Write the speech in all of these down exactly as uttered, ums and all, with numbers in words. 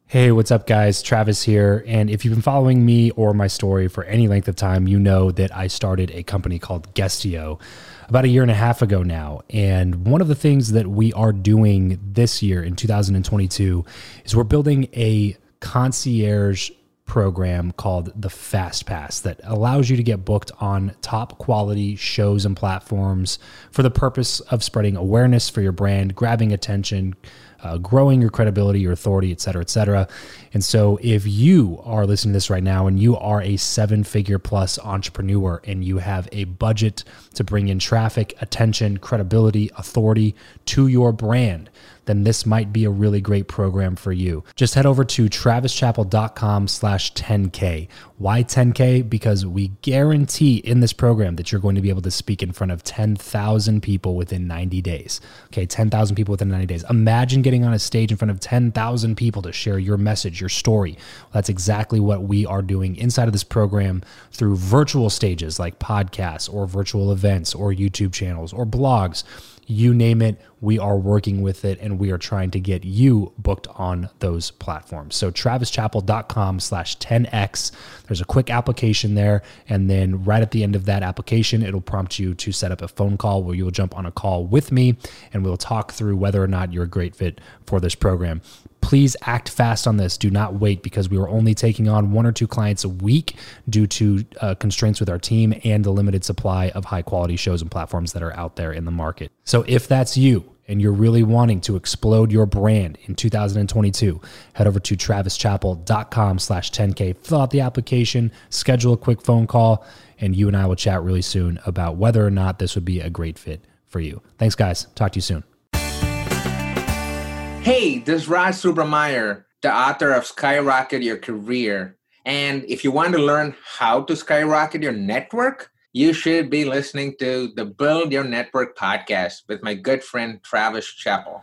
Hey, what's up, guys? Travis here. And if you've been following me or my story for any length of time, you know that I started a company called Guestio about a year and a half ago now. And one of the things that we are doing this year in two thousand twenty-two is we're building a concierge program called the Fast Pass that allows you to get booked on top quality shows and platforms for the purpose of spreading awareness for your brand, grabbing attention, Uh, growing your credibility, your authority, et cetera, et cetera. And so if you are listening to this right now and you are a seven figure plus entrepreneur and you have a budget to bring in traffic, attention, credibility, authority to your brand, then this might be a really great program for you. Just head over to travischappell.com slash 10K. Why ten K? Because we guarantee in this program that you're going to be able to speak in front of ten thousand people within ninety days. Okay, ten thousand people within ninety days. Imagine getting on a stage in front of ten thousand people to share your message, your story. Well, that's exactly what we are doing inside of this program through virtual stages like podcasts or virtual events or YouTube channels or blogs. You name it, we are working with it, and we are trying to get you booked on those platforms. So travischappell.com slash 10X. There's a quick application there, and then right at the end of that application, it'll prompt you to set up a phone call where you'll jump on a call with me, and we'll talk through whether or not you're a great fit for this program. Please act fast on this. Do not wait, because we are only taking on one or two clients a week due to uh, constraints with our team and the limited supply of high quality shows and platforms that are out there in the market. So if that's you and you're really wanting to explode your brand in two thousand twenty-two, head over to travischappell.com slash 10K, fill out the application, schedule a quick phone call, and you and I will chat really soon about whether or not this would be a great fit for you. Thanks, guys. Talk to you soon. Hey, this is Raj Subramanian, the author of Skyrocket Your Career. And if you want to learn how to skyrocket your network, you should be listening to the Build Your Network podcast with my good friend, Travis Chappell.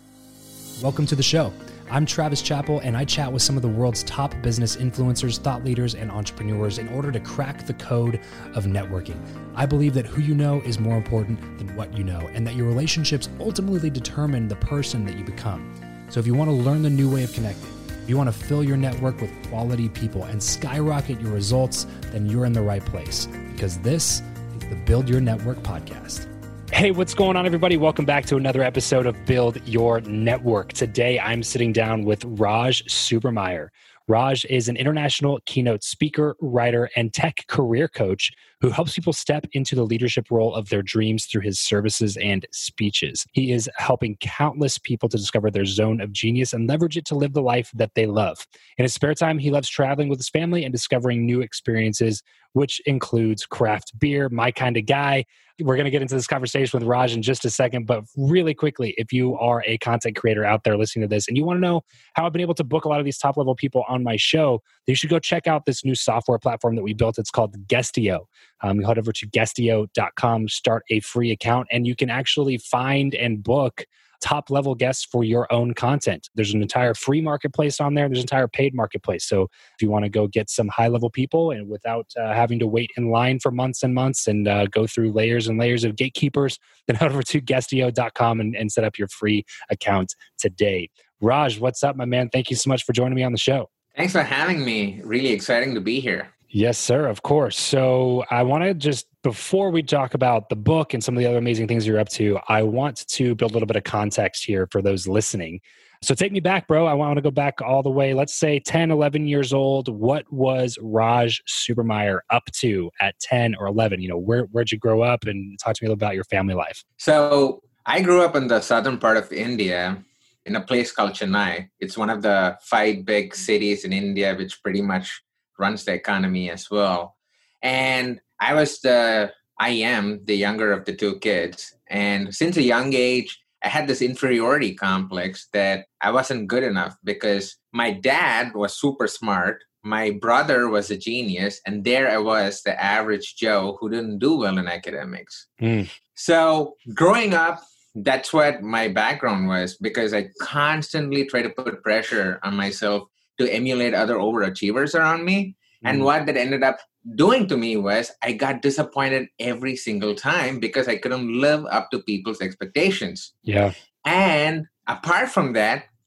Welcome to the show. I'm Travis Chappell, and I chat with some of the world's top business influencers, thought leaders, and entrepreneurs in order to crack the code of networking. I believe that who you know is more important than what you know, and that your relationships ultimately determine the person that you become. So if you want to learn the new way of connecting, if you want to fill your network with quality people and skyrocket your results, then you're in the right place, because this is the Build Your Network podcast. Hey, what's going on, everybody? Welcome back to another episode of Build Your Network. Today, I'm sitting down with Raj Subramanian. Raj is an international keynote speaker, writer, and tech career coach who helps people step into the leadership role of their dreams through his services and speeches. He is helping countless people to discover their zone of genius and leverage it to live the life that they love. In his spare time, he loves traveling with his family and discovering new experiences, which includes craft beer, my kind of guy. We're going to get into this conversation with Raj in just a second, but really quickly, if you are a content creator out there listening to this and you want to know how I've been able to book a lot of these top level people on my show, then you should go check out this new software platform that we built. It's called Guestio. Um, you head over to guestio dot com, start a free account, and you can actually find and book top level guests for your own content. There's an entire free marketplace on there. There's an entire paid marketplace. So if you want to go get some high level people and without uh, having to wait in line for months and months and uh, go through layers and layers of gatekeepers, then head over to guestio dot com and, and set up your free account today. Raj, what's up, my man? Thank you so much for joining me on the show. Thanks for having me. Really exciting to be here. Yes, sir. Of course. So I want to just, before we talk about the book and some of the other amazing things you're up to, I want to build a little bit of context here for those listening. So take me back, bro. I want to go back all the way, let's say ten, eleven years old. What was Raj Subramanian up to at ten or eleven? You know, where, where'd you grow up? And talk to me a little about your family life. So I grew up in the southern part of India in a place called Chennai. It's one of the five big cities in India, which pretty much runs the economy as well. And I was the, I am the younger of the two kids. And since a young age, I had this inferiority complex that I wasn't good enough because my dad was super smart. My brother was a genius. And there I was, the average Joe who didn't do well in academics. Mm. So growing up, that's what my background was, because I constantly try to put pressure on myself to emulate other overachievers around me. Mm. And what that ended up doing to me was I got disappointed every single time because I couldn't live up to people's expectations. Yeah. And apart from that,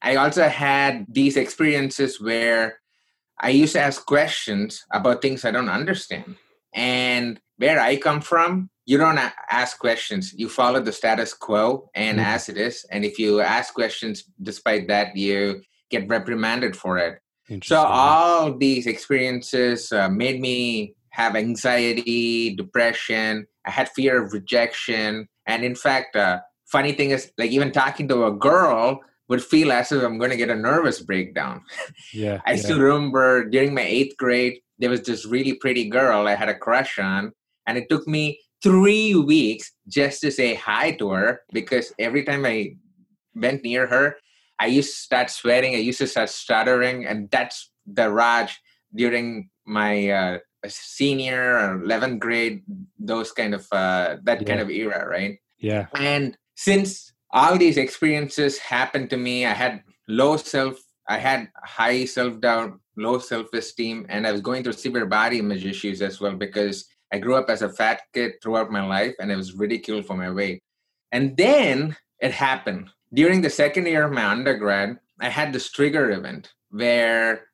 I also had these experiences where I used to ask questions about things I don't understand. And where I come from, you don't a- ask questions. You follow the status quo and Mm. as it is. And if you ask questions despite that, you get reprimanded for it. So Interesting. all these experiences uh, made me have anxiety, depression. I had fear of rejection. And in fact, uh, funny thing is, like even talking to a girl would feel as if I'm going to get a nervous breakdown. Yeah. I yeah. still remember during my eighth grade, there was this really pretty girl I had a crush on. And it took me three weeks just to say hi to her because every time I went near her, I used to start sweating. I used to start stuttering. And that's the Raj during my uh, senior or eleventh grade, those kind of, uh, that Yeah. kind of era, right? Yeah. And since all these experiences happened to me, I had low self, I had high self-doubt, low self-esteem, and I was going through severe body image issues as well because I grew up as a fat kid throughout my life and I was ridiculed for my weight. And then it happened. During the second year of my undergrad, I had this trigger event where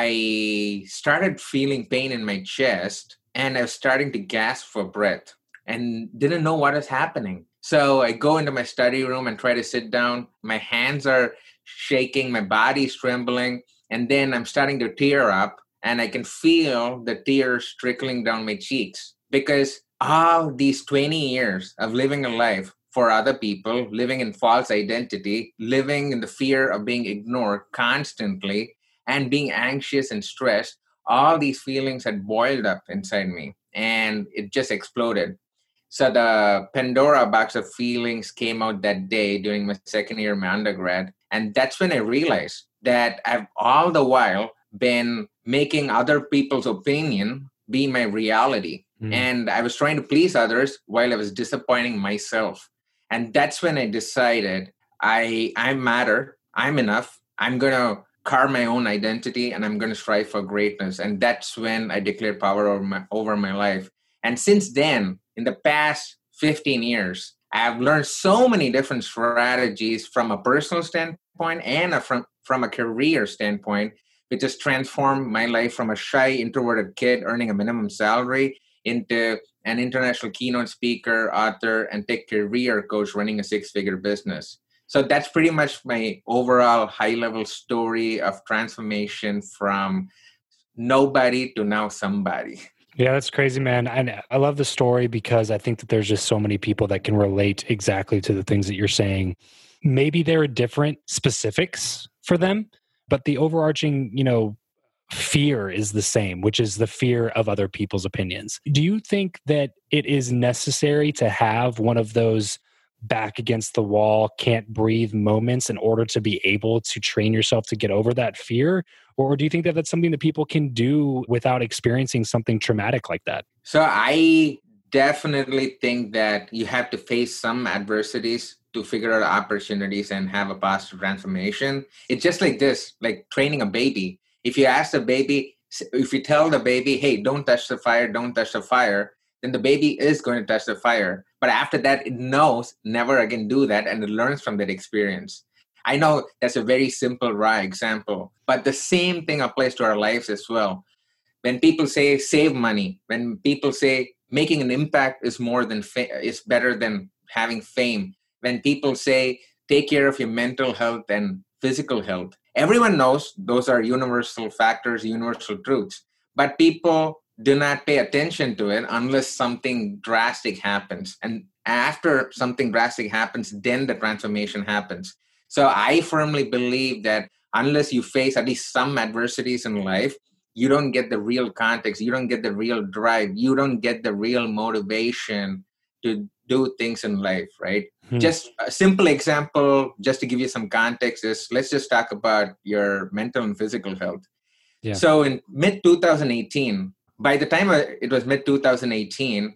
I started feeling pain in my chest and I was starting to gasp for breath and didn't know what was happening. So I go into my study room and try to sit down. My hands are shaking, my body's trembling, and then I'm starting to tear up and I can feel the tears trickling down my cheeks because all these twenty years of living a life for other people, living in false identity, living in the fear of being ignored constantly, and being anxious and stressed, all these feelings had boiled up inside me and it just exploded. So the Pandora box of feelings came out that day during my second year of my undergrad. And that's when I realized that I've all the while been making other people's opinion be my reality. Mm. And I was trying to please others while I was disappointing myself. And that's when I decided I I matter, I'm enough, I'm gonna carve my own identity and I'm gonna strive for greatness. And that's when I declared power over my over my life. And since then, in the past fifteen years, I've learned so many different strategies from a personal standpoint and a, from, from a career standpoint, which has transformed my life from a shy, introverted kid earning a minimum salary into an international keynote speaker, author, and tech career coach running a six-figure business. So that's pretty much my overall high-level story of transformation from nobody to now somebody. Yeah, that's crazy, man. And I love the story because I think that there's just so many people that can relate exactly to the things that you're saying. Maybe there are different specifics for them, but the overarching, you know, fear is the same, which is the fear of other people's opinions. Do you think that it is necessary to have one of those back against the wall, can't breathe moments in order to be able to train yourself to get over that fear? Or do you think that that's something that people can do without experiencing something traumatic like that? So I definitely think that you have to face some adversities to figure out opportunities and have a positive transformation. It's just like this, like training a baby. If you ask the baby, if you tell the baby, hey, don't touch the fire, don't touch the fire, then the baby is going to touch the fire. But after that, it knows never again do that and it learns from that experience. I know that's a very simple, raw example, but the same thing applies to our lives as well. When people say save money, when people say making an impact is more than fa- is better than having fame, when people say take care of your mental health and physical health, everyone knows those are universal factors, universal truths. But people do not pay attention to it unless something drastic happens. And after something drastic happens, then the transformation happens. So I firmly believe that unless you face at least some adversities in life, you don't get the real context, you don't get the real drive, you don't get the real motivation to do things in life, right? Hmm. Just a simple example, just to give you some context, is let's just talk about your mental and physical health. Yeah. So in mid twenty eighteen, by the time it was mid twenty eighteen,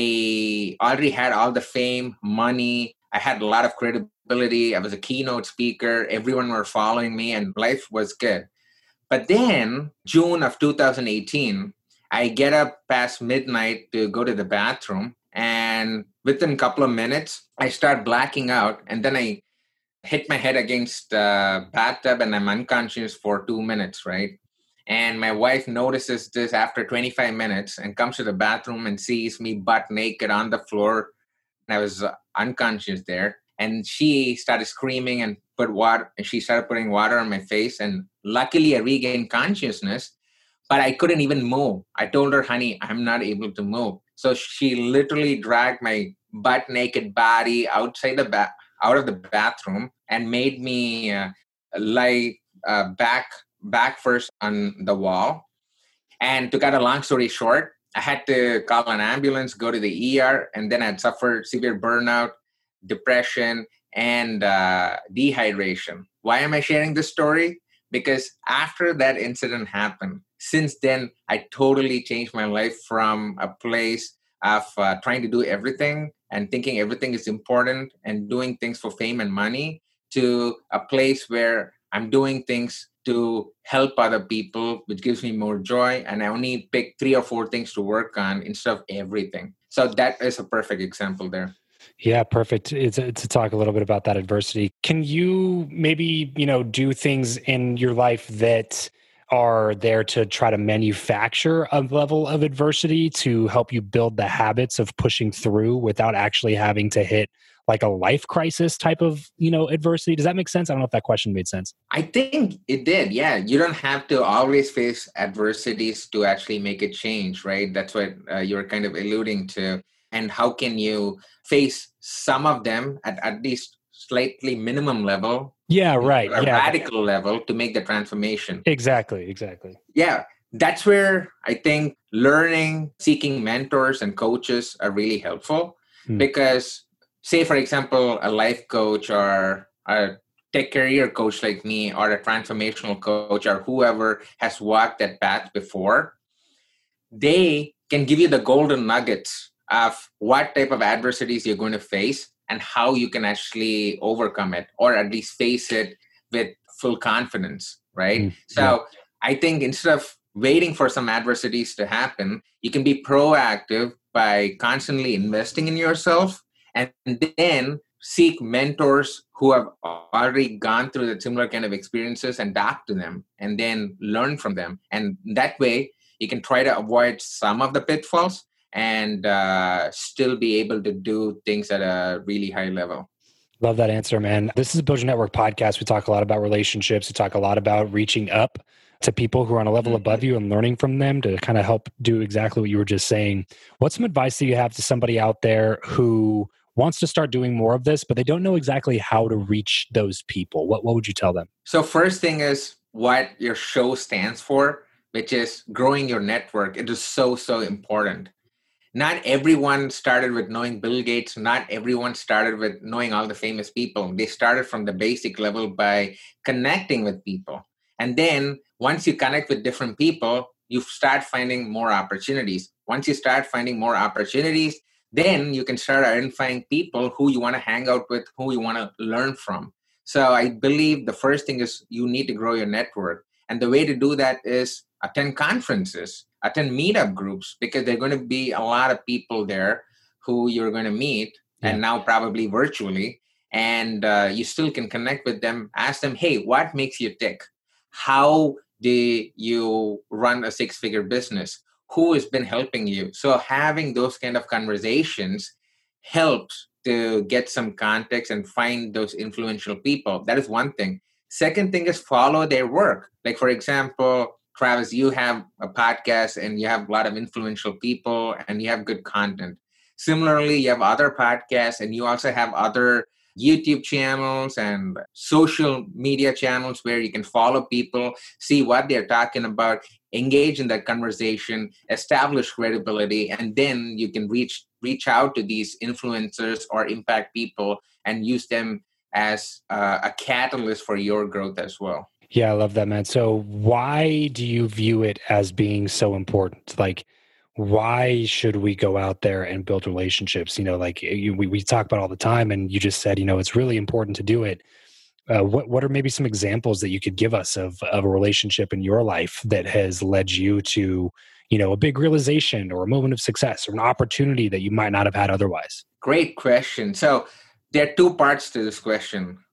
I already had all the fame, money, I had a lot of credibility, I was a keynote speaker, everyone were following me, and life was good. But then, June of two thousand eighteen, I get up past midnight to go to the bathroom. And within a couple of minutes, I start blacking out. And then I hit my head against the bathtub and I'm unconscious for two minutes, right? And my wife notices this after twenty-five minutes and comes to the bathroom and sees me butt naked on the floor. I was uh, unconscious there. And she started screaming and put water, and she started putting water on my face. And luckily I regained consciousness, but I couldn't even move. I told her, honey, I'm not able to move. So she literally dragged my butt naked body outside the ba- out of the bathroom and made me uh, lie uh, back back first on the wall. And to cut a long story short, I had to call an ambulance, go to the E R, and then I'd suffered severe burnout, depression, and uh, dehydration. Why am I sharing this story? Because after that incident happened, since then, I totally changed my life from a place of uh, trying to do everything and thinking everything is important and doing things for fame and money to a place where I'm doing things to help other people, which gives me more joy. And I only pick three or four things to work on instead of everything. So that is a perfect example there. Yeah, perfect. It's, it's to talk a little bit about that adversity. Can you maybe, you know, do things in your life that are there to try to manufacture a level of adversity to help you build the habits of pushing through without actually having to hit like a life crisis type of, you know, adversity? Does that make sense? I don't know if that question made sense. I think it did. Yeah. You don't have to always face adversities to actually make a change, right? That's what uh, you're kind of alluding to. And how can you face some of them at at least slightly minimum level? Yeah, right. A yeah. radical level to make the transformation. Exactly, exactly. Yeah. That's where I think learning, seeking mentors and coaches are really helpful hmm. because say, for example, a life coach or a tech career coach like me or a transformational coach or whoever has walked that path before, they can give you the golden nuggets of what type of adversities you're going to face and how you can actually overcome it or at least face it with full confidence, right? Mm, so yeah. I think instead of waiting for some adversities to happen, you can be proactive by constantly investing in yourself and then seek mentors who have already gone through the similar kind of experiences and talk to them and then learn from them. And that way you can try to avoid some of the pitfalls and uh, still be able to do things at a really high level. Love that answer, man. This is a Build Your Network podcast. We talk a lot about relationships. We talk a lot about reaching up to people who are on a level mm-hmm. above you and learning from them to kind of help do exactly what you were just saying. What's some advice that you have to somebody out there who wants to start doing more of this, but they don't know exactly how to reach those people? What, what would you tell them? So first thing is what your show stands for, which is growing your network. It is so, so important. Not everyone started with knowing Bill Gates. Not everyone started with knowing all the famous people. They started from the basic level by connecting with people. And then once you connect with different people, you start finding more opportunities. Once you start finding more opportunities, then you can start identifying people who you want to hang out with, who you want to learn from. So I believe the first thing is you need to grow your network. And the way to do that is attend conferences, attend meetup groups, because there are going to be a lot of people there who you're going to meet, yeah. and now probably virtually, and uh, you still can connect with them. Ask them, hey, what makes you tick? How do you run a six-figure business? Who has been helping you? So having those kind of conversations helps to get some context and find those influential people. That is one thing. Second thing is follow their work. Like, for example, Travis, you have a podcast and you have a lot of influential people and you have good content. Similarly, you have other podcasts and you also have other YouTube channels and social media channels where you can follow people, see what they're talking about, engage in that conversation, establish credibility, and then you can reach reach out to these influencers or impact people and use them as uh, a catalyst for your growth as well. Yeah, I love that, man. So why do you view it as being so important? Like, why should we go out there and build relationships? You know, like you, we, we talk about all the time, and you just said, you know, it's really important to do it. Uh, what what are maybe some examples that you could give us of, of a relationship in your life that has led you to, you know, a big realization or a moment of success or an opportunity that you might not have had otherwise? Great question. So there are two parts to this question.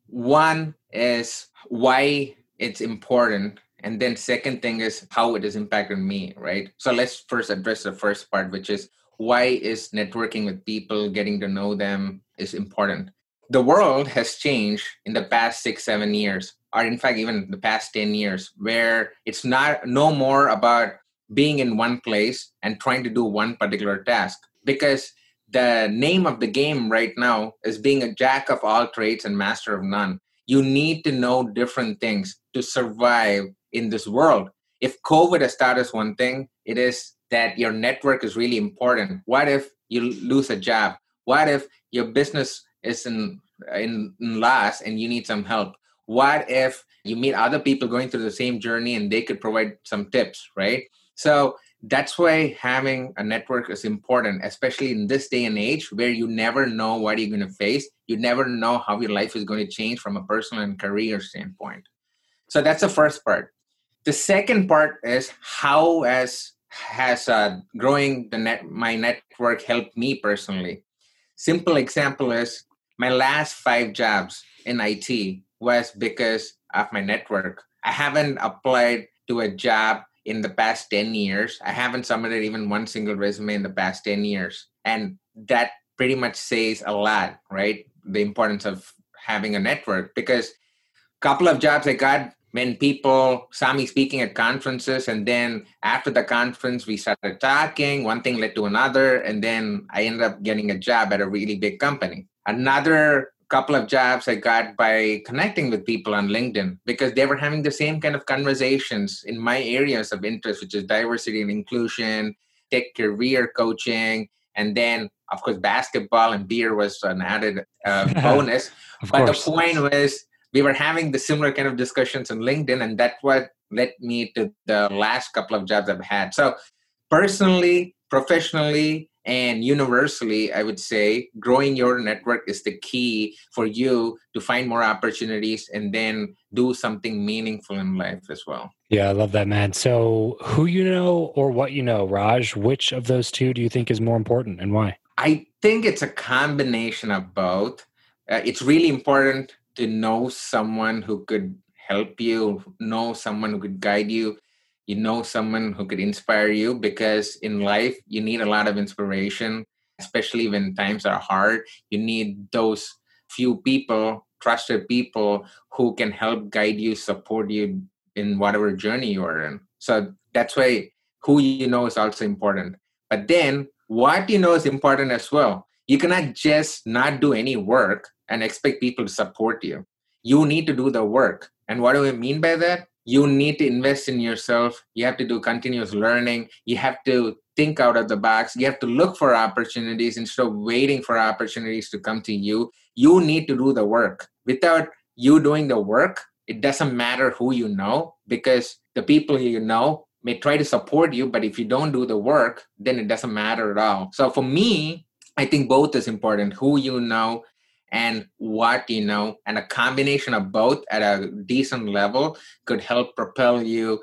One is why it's important. And then second thing is how it has impacted me, right? So let's first address the first part, which is why is networking with people, getting to know them is important. The world has changed in the past six, seven years, or in fact, even the past ten years, where it's not no more about being in one place and trying to do one particular task. Because the name of the game right now is being a jack of all trades and master of none. You need to know different things to survive in this world. If COVID has taught us one thing, it is that your network is really important. What if you lose a job? What if your business is in, in, in loss and you need some help? What if you meet other people going through the same journey and they could provide some tips, right? So that's why having a network is important, especially in this day and age where you never know what you're going to face. You never know how your life is going to change from a personal and career standpoint. So that's the first part. The second part is how has has uh, growing the net my network helped me personally. Simple example is my last five jobs in I T was because of my network. I haven't applied to a job in the past ten years. I haven't submitted even one single resume in the past ten years. And that pretty much says a lot, right? The importance of having a network, because a couple of jobs I got when people saw me speaking at conferences, and then after the conference, we started talking, one thing led to another, and then I ended up getting a job at a really big company. Another couple of jobs I got by connecting with people on LinkedIn because they were having the same kind of conversations in my areas of interest, which is diversity and inclusion, tech career coaching, and then, of course, basketball and beer was an added uh, bonus. But course. The point was we were having the similar kind of discussions on LinkedIn, and that's what led me to the last couple of jobs I've had. So personally, professionally, and universally, I would say growing your network is the key for you to find more opportunities and then do something meaningful in life as well. Yeah, I love that, man. So who you know or what you know, Raj, which of those two do you think is more important and why? I think it's a combination of both. Uh, it's really important to know someone who could help you, know someone who could guide you. You know someone who could inspire you, because in life, you need a lot of inspiration, especially when times are hard. You need those few people, trusted people who can help guide you, support you in whatever journey you are in. So that's why who you know is also important. But then what you know is important as well. You cannot just not do any work and expect people to support you. You need to do the work. And what do I mean by that? You need to invest in yourself. You have to do continuous learning. You have to think out of the box. You have to look for opportunities instead of waiting for opportunities to come to you. You need to do the work. Without you doing the work, it doesn't matter who you know, because the people you know may try to support you, but if you don't do the work, then it doesn't matter at all. So for me, I think both is important, who you know and what you know, and a combination of both at a decent level could help propel you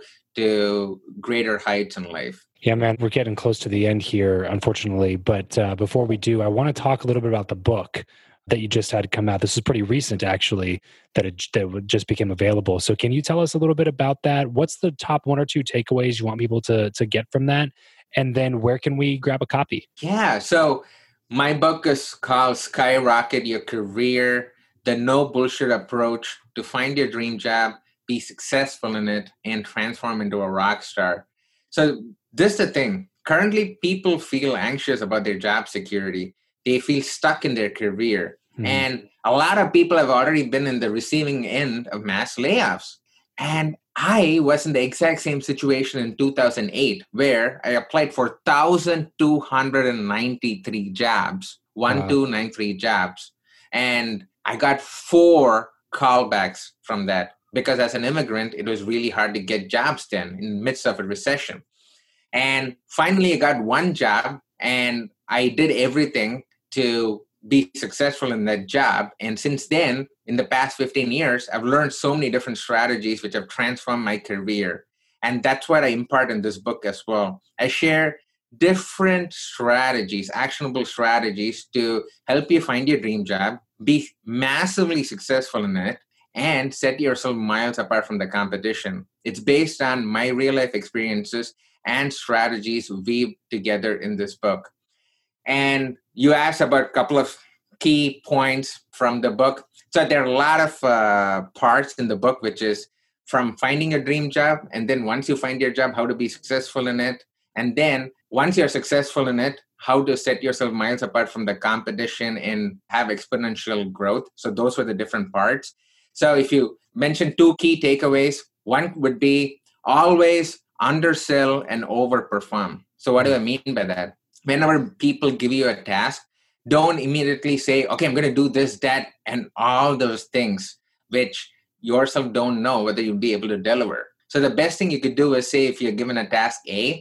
to greater heights in life. Yeah, man, we're getting close to the end here, unfortunately. But uh, before we do, I want to talk a little bit about the book that you just had come out. This is pretty recent, actually, that it that just became available. So can you tell us a little bit about that? What's the top one or two takeaways you want people to, to get from that? And then where can we grab a copy? Yeah, so my book is called Skyrocket Your Career, the no bullshit approach to find your dream job, be successful in it, and transform into a rock star. So this is the thing. Currently, people feel anxious about their job security. They feel stuck in their career. Mm. And a lot of people have already been in the receiving end of mass layoffs. And I was in the exact same situation in two thousand eight, where I applied for one thousand two hundred ninety-three jobs, one thousand two hundred ninety-three wow. jobs. And I got four callbacks from that, because as an immigrant, it was really hard to get jobs then in the midst of a recession. And finally, I got one job, and I did everything to be successful in that job. And since then, in the past fifteen years, I've learned so many different strategies which have transformed my career. And that's what I impart in this book as well. I share different strategies, actionable strategies to help you find your dream job, be massively successful in it, and set yourself miles apart from the competition. It's based on my real life experiences and strategies weaved together in this book. And you asked about a couple of key points from the book. So there are a lot of uh, parts in the book, which is from finding a dream job, and then once you find your job, how to be successful in it. And then once you're successful in it, how to set yourself miles apart from the competition and have exponential growth. So those were the different parts. So if you mention two key takeaways, one would be always undersell and overperform. So what do I mean by that? Whenever people give you a task, don't immediately say, okay, I'm going to do this, that, and all those things, which yourself don't know whether you'll be able to deliver. So the best thing you could do is say, if you're given a task A,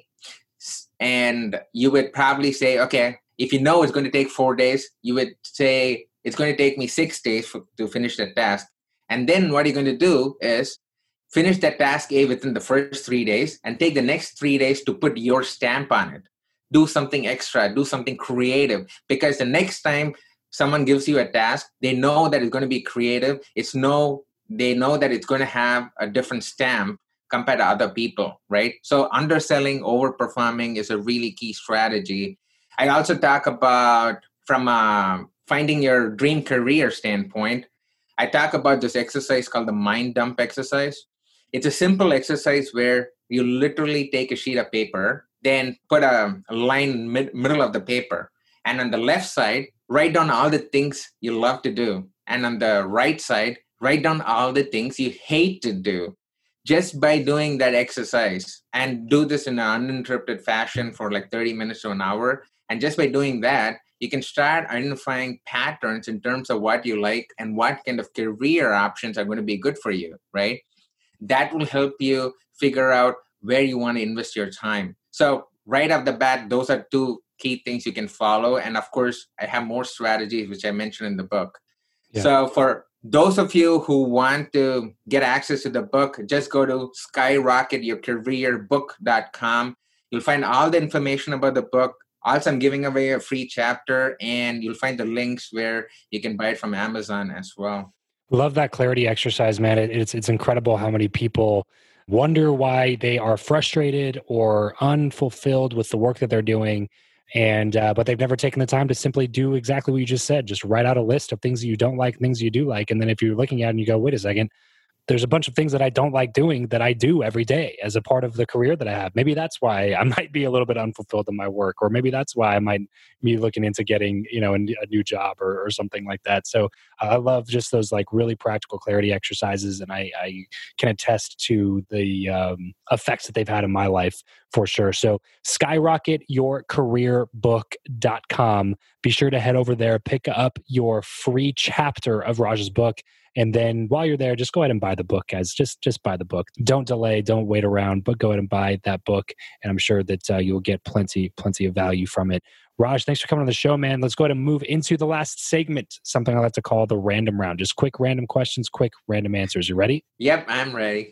and you would probably say, okay, if you know it's going to take four days, you would say, it's going to take me six days for, to finish that task. And then what you're going to do is finish that task A within the first three days and take the next three days to put your stamp on it. Do something extra, do something creative, because the next time someone gives you a task, they know that it's going to be creative. It's no, they know that it's going to have a different stamp compared to other people, right? So underselling, overperforming is a really key strategy. I also talk about, from a finding your dream career standpoint, I talk about this exercise called the mind dump exercise. It's a simple exercise where you literally take a sheet of paper, then put a, a line mid, middle of the paper. And on the left side, write down all the things you love to do. And on the right side, write down all the things you hate to do. Just by doing that exercise, and do this in an uninterrupted fashion for like thirty minutes to an hour. And just by doing that, you can start identifying patterns in terms of what you like and what kind of career options are going to be good for you, right? That will help you figure out where you want to invest your time. So right off the bat, those are two key things you can follow. And of course, I have more strategies, which I mentioned in the book. Yeah. So for those of you who want to get access to the book, just go to skyrocket your career book dot com. You'll find all the information about the book. Also, I'm giving away a free chapter, and you'll find the links where you can buy it from Amazon as well. Love that clarity exercise, man. It, it's it's incredible how many people wonder why they are frustrated or unfulfilled with the work that they're doing. And, uh, but they've never taken the time to simply do exactly what you just said. Just write out a list of things that you don't like, things you do like. And then if you're looking at it and you go, wait a second, there's a bunch of things that I don't like doing that I do every day as a part of the career that I have. Maybe that's why I might be a little bit unfulfilled in my work, or maybe that's why I might be looking into getting, you know, a, a new job or, or something like that. So uh, I love just those like really practical clarity exercises. And I, I can attest to the um, effects that they've had in my life for sure. So skyrocket your career book dot com. Be sure to head over there, pick up your free chapter of Raj's book. And then while you're there, just go ahead and buy the book, guys. Just just buy the book. Don't delay. Don't wait around, but go ahead and buy that book. And I'm sure that uh, you'll get plenty, plenty of value from it. Raj, thanks for coming on the show, man. Let's go ahead and move into the last segment, something I like to call the random round. Just quick random questions, quick random answers. You ready? Yep, I'm ready.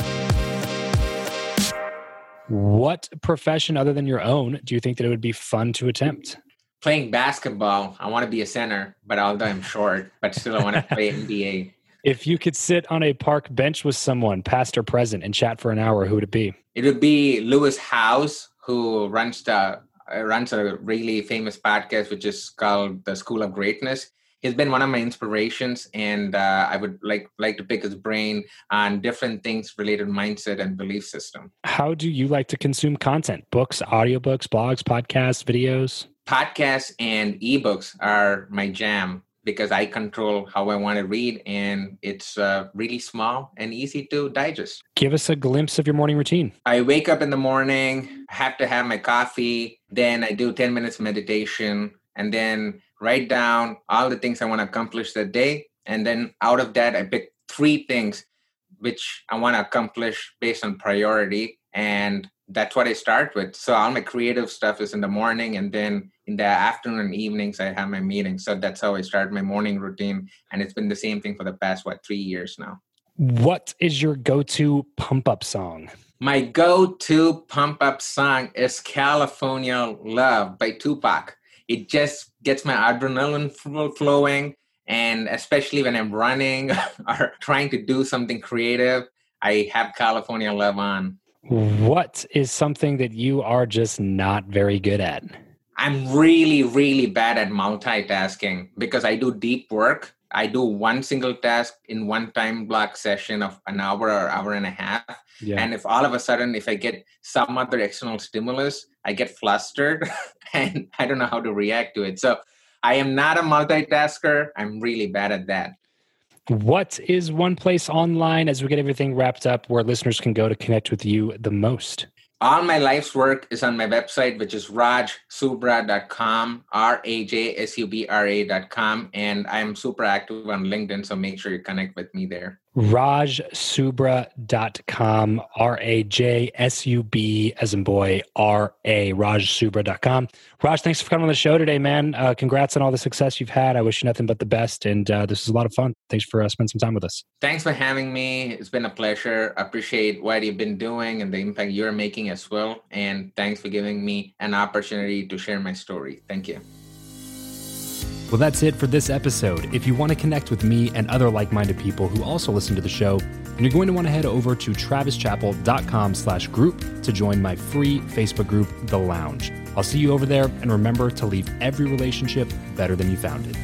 What profession other than your own do you think that it would be fun to attempt? Playing basketball. I want to be a center, but although I'm short, but still I want to play N B A. If you could sit on a park bench with someone, past or present, and chat for an hour, who would it be? It would be Lewis Howes, who runs the uh, runs a really famous podcast, which is called The School of Greatness. He's been one of my inspirations, and uh, I would like like to pick his brain on different things related to mindset and belief system. How do you like to consume content? Books, audiobooks, blogs, podcasts, videos? Podcasts and ebooks are my jam because I control how I want to read, and it's uh, really small and easy to digest. Give us a glimpse of your morning routine. I wake up in the morning, have to have my coffee, then I do ten minutes meditation, and then write down all the things I want to accomplish that day. And then out of that, I pick three things which I want to accomplish based on priority. And that's what I start with. So all my creative stuff is in the morning, and then in the afternoon and evenings, I have my meetings. So that's how I start my morning routine. And it's been the same thing for the past, what, three years now. What is your go-to pump-up song? My go-to pump-up song is California Love by Tupac. It just gets my adrenaline flowing, And especially when I'm running or trying to do something creative, I have California Love on. What is something that you are just not very good at? I'm really, really bad at multitasking because I do deep work. I do one single task in one time block session of an hour or hour and a half. Yeah. And if all of a sudden, if I get some other external stimulus, I get flustered and I don't know how to react to it. So I am not a multitasker. I'm really bad at that. What is one place online, as we get everything wrapped up, where listeners can go to connect with you the most? All my life's work is on my website, which is raj subra dot com, R A J S U B R A dot com. And I'm super active on LinkedIn, so make sure you connect with me there. raj subra dot com, R A J S U B as in boy, R A, raj subra dot com. Raj, thanks for coming on the show today, man. Uh, congrats on all the success you've had. I wish you nothing but the best. And uh, this was a lot of fun. Thanks for uh, spending some time with us. Thanks for having me. It's been a pleasure. I appreciate what you've been doing and the impact you're making as well. And thanks for giving me an opportunity to share my story. Thank you. Well, that's it for this episode. If you want to connect with me and other like-minded people who also listen to the show, then you're going to want to head over to travis chappell dot com slash group to join my free Facebook group, The Lounge. I'll see you over there, and remember to leave every relationship better than you found it.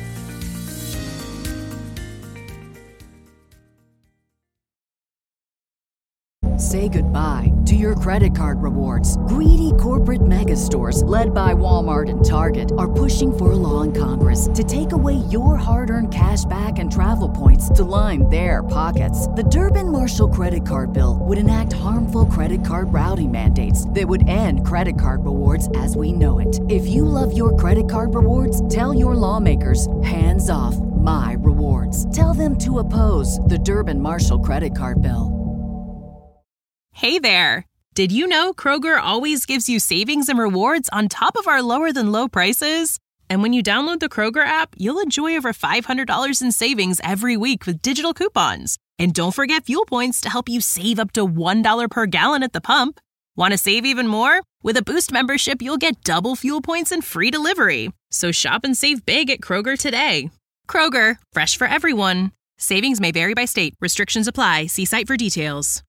Say goodbye to your credit card rewards. Greedy corporate mega stores, led by Walmart and Target, are pushing for a law in Congress to take away your hard-earned cash back and travel points to line their pockets. The Durbin-Marshall credit card bill would enact harmful credit card routing mandates that would end credit card rewards as we know it. If you love your credit card rewards, tell your lawmakers, hands off my rewards. Tell them to oppose the Durbin-Marshall credit card bill. Hey there! Did you know Kroger always gives you savings and rewards on top of our lower than low prices? And when you download the Kroger app, you'll enjoy over five hundred dollars in savings every week with digital coupons. And don't forget fuel points to help you save up to one dollar per gallon at the pump. Want to save even more? With a Boost membership, you'll get double fuel points and free delivery. So shop and save big at Kroger today. Kroger, fresh for everyone. Savings may vary by state. Restrictions apply. See site for details.